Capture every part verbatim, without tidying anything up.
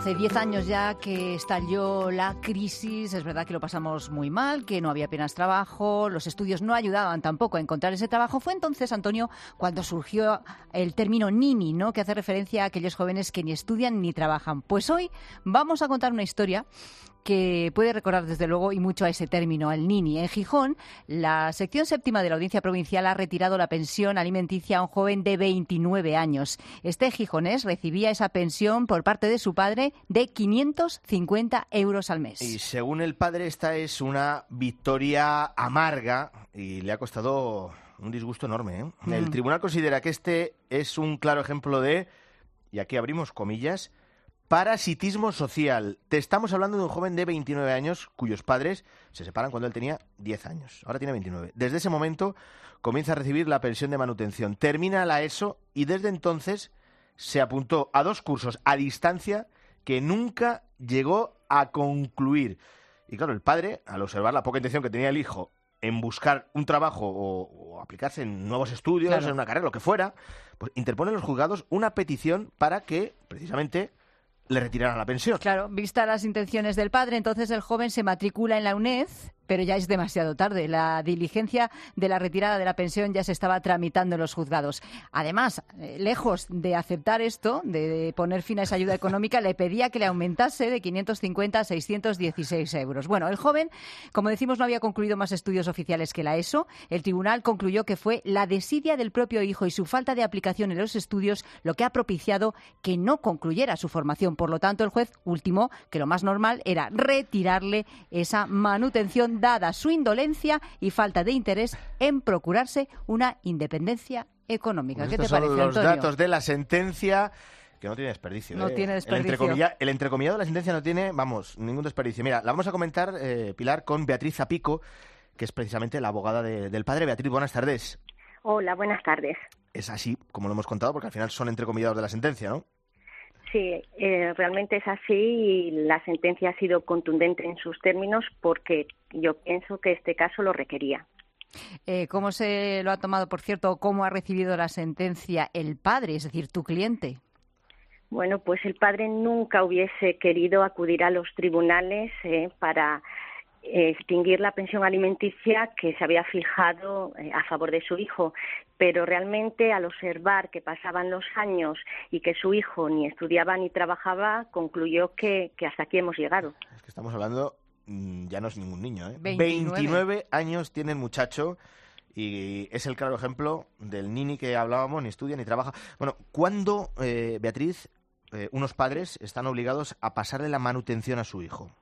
Hace diez años ya que estalló la crisis, es verdad que lo pasamos muy mal, que no había apenas trabajo, los estudios no ayudaban tampoco a encontrar ese trabajo. Fue entonces, Antonio, cuando surgió el término nini, ¿no?, que hace referencia a aquellos jóvenes que ni estudian ni trabajan. Pues hoy vamos a contar una historia que puede recordar desde luego y mucho a ese término, al nini. En Gijón, la sección séptima de la Audiencia Provincial ha retirado la pensión alimenticia a un joven de veintinueve años. Este gijonés recibía esa pensión por parte de su padre de quinientos cincuenta euros al mes. Y según el padre, esta es una victoria amarga y le ha costado un disgusto enorme, ¿eh? Mm. El tribunal considera que este es un claro ejemplo de, y aquí abrimos comillas, parasitismo social. Te estamos hablando de un joven de veintinueve años cuyos padres se separan cuando él tenía diez años. Ahora tiene veintinueve. Desde ese momento comienza a recibir la pensión de manutención. Termina la ESO y desde entonces se apuntó a dos cursos a distancia que nunca llegó a concluir. Y claro, el padre, al observar la poca intención que tenía el hijo en buscar un trabajo o, o aplicarse en nuevos estudios, claro, en una carrera, lo que fuera, pues interpone en los juzgados una petición para que, precisamente, le retiraran la pensión. Claro, vistas las intenciones del padre, entonces el joven se matricula en la UNED, pero ya es demasiado tarde. La diligencia de la retirada de la pensión ya se estaba tramitando en los juzgados. Además, eh, lejos de aceptar esto, de, de poner fin a esa ayuda económica, le pedía que le aumentase de quinientos cincuenta a seiscientos dieciséis euros. Bueno, el joven, como decimos, no había concluido más estudios oficiales que la ESO. El tribunal concluyó que fue la desidia del propio hijo y su falta de aplicación en los estudios lo que ha propiciado que no concluyera su formación. Por lo tanto, el juez ultimó que lo más normal era retirarle esa manutención dada su indolencia y falta de interés en procurarse una independencia económica. Pues ¿Qué te estos parece, son los Antonio? datos de la sentencia, que no tiene desperdicio. No ¿eh? tiene desperdicio. El, entrecomilla, el entrecomillado de la sentencia no tiene, vamos, ningún desperdicio. Mira, la vamos a comentar, eh, Pilar, con Beatriz Zapico, que es precisamente la abogada de, del padre. Beatriz, buenas tardes. Hola, buenas tardes. Es así, como lo hemos contado, porque al final son entrecomillados de la sentencia, ¿no? Sí, eh, realmente es así y la sentencia ha sido contundente en sus términos porque yo pienso que este caso lo requería. Eh, ¿Cómo se lo ha tomado, por cierto, cómo ha recibido la sentencia el padre, es decir, tu cliente? Bueno, pues el padre nunca hubiese querido acudir a los tribunales eh, para extinguir la pensión alimenticia que se había fijado eh, a favor de su hijo, pero realmente al observar que pasaban los años y que su hijo ni estudiaba ni trabajaba, concluyó que, que hasta aquí hemos llegado. Es que estamos hablando, ya no es ningún niño, ¿eh? veintinueve. veintinueve años tiene el muchacho y es el claro ejemplo del nini que hablábamos, ni estudia ni trabaja. Bueno, ¿cuándo, eh, Beatriz, eh, unos padres están obligados a pasarle la manutención a su hijo?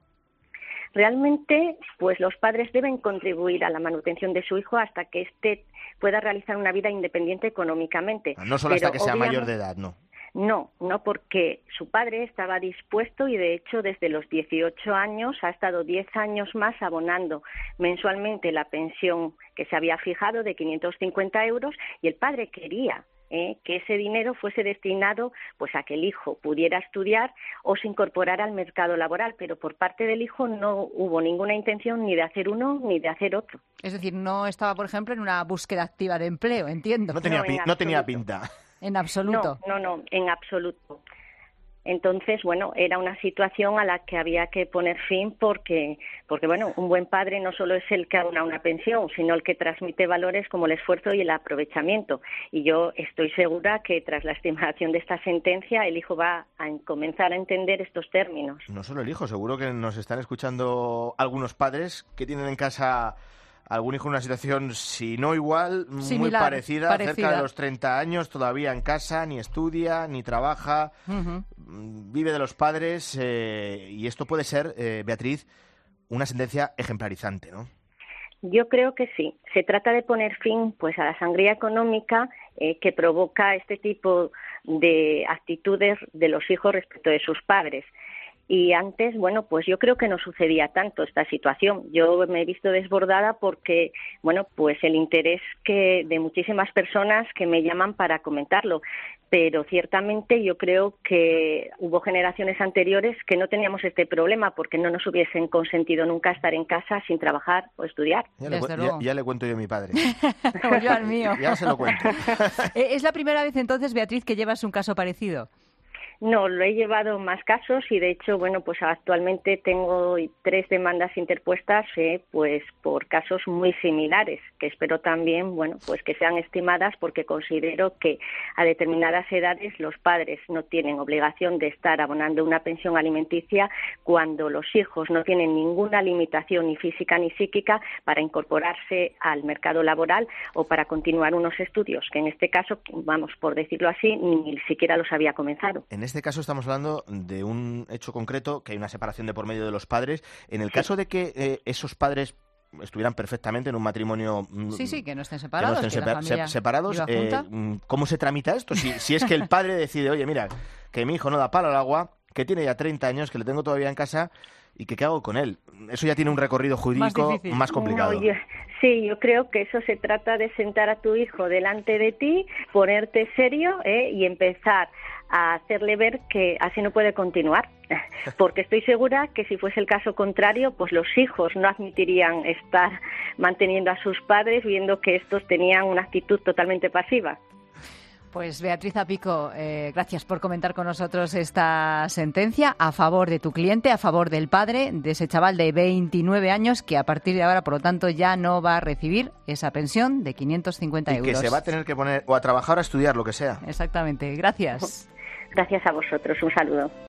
Realmente, pues los padres deben contribuir a la manutención de su hijo hasta que éste pueda realizar una vida independiente económicamente. No solo hasta Pero que sea mayor de edad, no. No, no, porque su padre estaba dispuesto y, de hecho, desde los dieciocho años ha estado diez años más abonando mensualmente la pensión que se había fijado de quinientos cincuenta euros y el padre quería Eh, que ese dinero fuese destinado pues a que el hijo pudiera estudiar o se incorporara al mercado laboral, pero por parte del hijo no hubo ninguna intención ni de hacer uno ni de hacer otro. Es decir, no estaba, por ejemplo, en una búsqueda activa de empleo, entiendo. No tenía, No, pi- no tenía pinta. En absoluto. No, no, no, en absoluto. Entonces, bueno, era una situación a la que había que poner fin porque, porque, bueno, un buen padre no solo es el que abona una pensión, sino el que transmite valores como el esfuerzo y el aprovechamiento. Y yo estoy segura que tras la estimación de esta sentencia, el hijo va a comenzar a entender estos términos. No solo el hijo, seguro que nos están escuchando algunos padres que tienen en casa algún hijo en una situación, si no igual, Similar, muy parecida, parecida, cerca de los treinta años, todavía en casa, ni estudia, ni trabaja, Uh-huh. vive de los padres, eh, y esto puede ser, eh, Beatriz, una sentencia ejemplarizante, ¿no? Yo creo que sí. Se trata de poner fin pues a la sangría económica eh, que provoca este tipo de actitudes de los hijos respecto de sus padres. Y antes, bueno, pues yo creo que no sucedía tanto esta situación. Yo me he visto desbordada porque, bueno, pues el interés que de muchísimas personas que me llaman para comentarlo. Pero ciertamente yo creo que hubo generaciones anteriores que no teníamos este problema porque no nos hubiesen consentido nunca estar en casa sin trabajar o estudiar. Ya le, Desde cu- luego. ya, ya le cuento yo a mi padre. Como yo al mío. Ya se lo cuento. ¿Es la primera vez entonces, Beatriz, que llevas un caso parecido? No, lo he llevado más casos y de hecho, bueno, pues actualmente tengo tres demandas interpuestas, eh, pues por casos muy similares, que espero también, bueno, pues que sean estimadas porque considero que a determinadas edades los padres no tienen obligación de estar abonando una pensión alimenticia cuando los hijos no tienen ninguna limitación ni física ni psíquica para incorporarse al mercado laboral o para continuar unos estudios, que en este caso, vamos, por decirlo así, ni siquiera los había comenzado. En este caso estamos hablando de un hecho concreto, que hay una separación de por medio de los padres. En el sí. caso de que eh, esos padres estuvieran perfectamente en un matrimonio... Sí, sí, que no estén separados. Que no estén sepa se separados, eh, ¿cómo se tramita esto? Si, si es que el padre decide, oye, mira, que mi hijo no da palo al agua, que tiene ya treinta años, que le tengo todavía en casa... ¿Y qué, qué hago con él? Eso ya tiene un recorrido jurídico más, más complicado. No, yo, sí, yo creo que eso se trata de sentar a tu hijo delante de ti, ponerte serio ¿eh? y empezar a hacerle ver que así no puede continuar. Porque estoy segura que si fuese el caso contrario, pues los hijos no admitirían estar manteniendo a sus padres viendo que estos tenían una actitud totalmente pasiva. Pues Beatriz Apico, eh, gracias por comentar con nosotros esta sentencia a favor de tu cliente, a favor del padre de ese chaval de veintinueve años que a partir de ahora, por lo tanto, ya no va a recibir esa pensión de quinientos cincuenta euros. Y que se va a tener que poner o a trabajar o a estudiar, lo que sea. Exactamente, gracias. Gracias a vosotros, un saludo.